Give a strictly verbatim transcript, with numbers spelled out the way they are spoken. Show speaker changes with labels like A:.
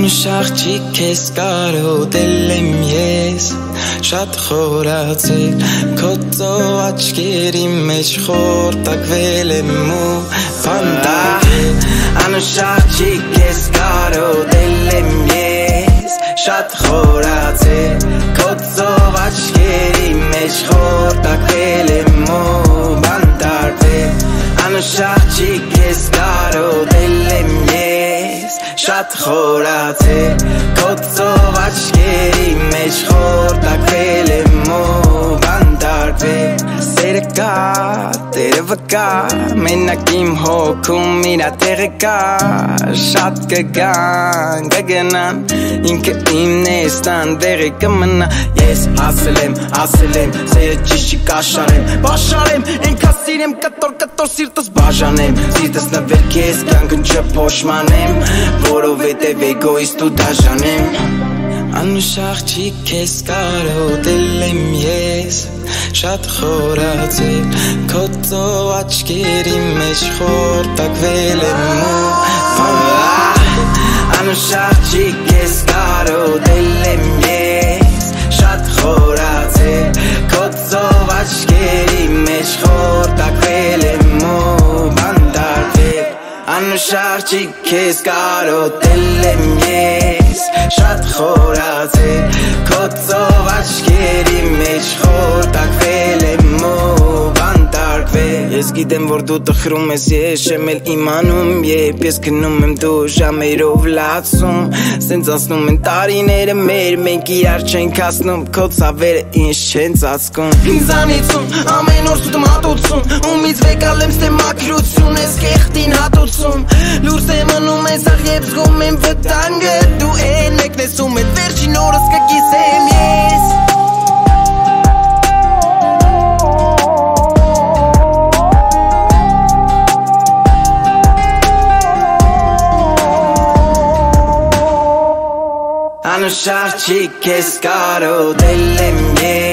A: Անուշախչի քեզ կարո դելեմ ես Շատ խորացել Քո ծով աչքերի մեջ խորտակվել եմ ու վանդակել Անուշախչի քեզ կարո դելեմ ես Շատ խորացել Քո ծով աչքերի մեջ խորտակվել եմ ու վանդակել Անուշախչի քեզ կարո դելեմ ես Շատ խորացել Քո ծով աչքերի մեջ խորտակվել եմ ու վանդակվել Սերը կա, տերևը կա, մենակ իմ հոգում իրա տեղը կա Շատ կգան, կգնան, ինքը իմն է ստան դեղի կմնա Ես ասել եմ, ասել եմ, սերը ճիշտ չի կաշարեմ Բաշարեմ, ենքա սիրեմ, կտոր, կտոր սիրտս բաժանեմ Սիրտս նվեր կեզ, կյանքն չփոշմանեմ Որովհետև էգոիստ ու դաժան եմ Անուշախչի քեզ կարո դելեմ ես Շատ խորացել Քո ծով աչքերի մեջ խորտակվել եմ ու Անուշախչի քեզ կարո դելեմ ես Շատ խորացել Քո ծով աչքերի մեջ խորտակվել եմ ու վանդակվել Անուշախչի քեզ կարո դելեմ ես Շատ խորացել Քո ծով աչքերի մեջ խորտակվել եմ ու վանդակվել Ես գիտեմ որ դու տխրում ես ես չեմ էլ իմանում Երբ ես գնում եմ դու ժամերով լացում Սենց անցնում են տարիները մեր մենք իրար չենք հասնում Քո ցավերը ինձ չեն ծածկում Ինձանիցում ամեն օր սուտում հատուցում Ումից վեկալ եմ ստե մաքրություն ես կեղտին հատուցում Լուրս է մնում ես աղ երբ զգում եմ վտանգը Դու են մեկն ես ում էդ վերջին օրս կկիսեմ ես Անուշախչի քեզ կարո դելեմ ես